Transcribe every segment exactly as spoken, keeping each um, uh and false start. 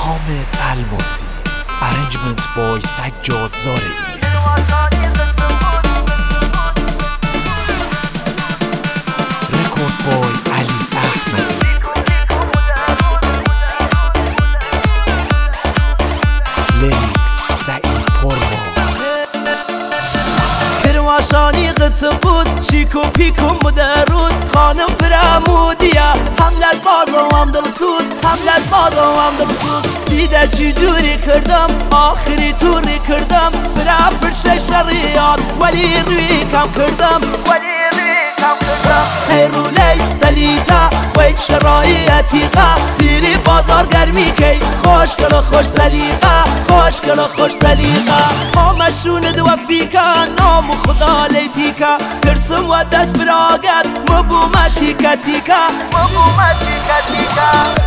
حامد الماسی. Arrangement by سجاد زارعی. Record by علی احمدی. Lyrics سعید پرما. کرماشانی قطبوز شیکو پیکو مدروز خانم فرمودیه حملت بازم هم دلسوز حملت بازم هم دلسوز دیده چی جوری کردم آخری توری کردم برا برشه شریعات ولی روی کم کردم ولی روی کم کردم خیرو لی سلیتا خوید شرایطیقه دیری بازار گرمی کی خوش کلا خوش سلیقه خوش کلا خوش سلیقه آمشون دو فیکا نام خدا لیتیکا ترسم و دست براگت مبومت تیکا تیکا مبومت تیکا تیکا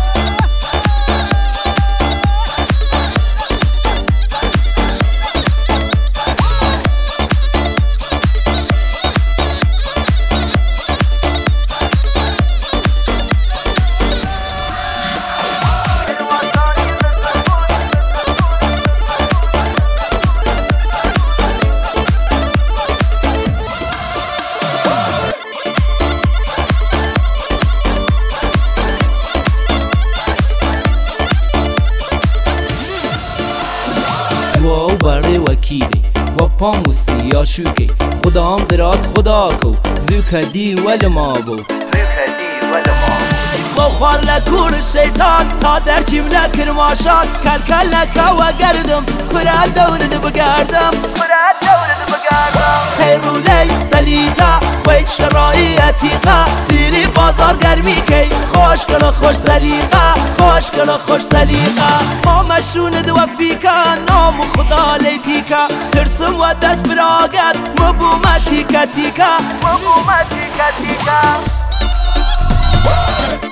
و برای وکیلی و پامو سیا شوکی خدا هم درات خدا کو زوکا دی ول ما بو زوکا دی ول ما با خوار لکور شیطان تا در چیم لکر ماشان کل کل لکا و گردم برا دورد بگردم برا دورد بگردم خیرو لی سلیتا خوید شرایطیقه دیری بازار گرمی کی خوش کلا خوش سلیقه خوش کلا خوش سلیقه آمشون دو فیکا نام خدا لیتیکا ترسم و دست براگت مبومت تیکا تیکا مبومت تیکا تیکا